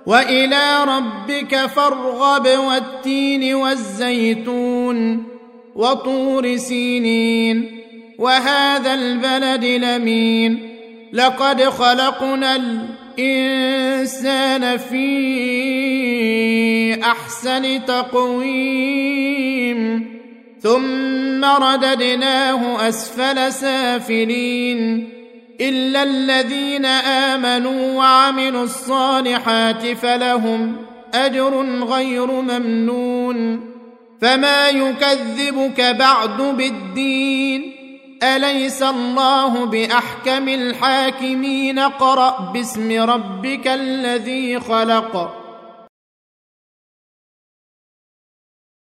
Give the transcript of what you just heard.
وإلى ربك فارغب والتين والزيتون وطور سينين وهذا البلد الأمين لقد خلقنا الإنسان في أحسن تقويم ثم رددناه أسفل سافلين إلا الذين آمنوا وعملوا الصالحات فلهم أجر غير ممنون فما يكذبك بعد بالدين أليس الله بأحكم الحاكمين قرأ باسم ربك الذي خلق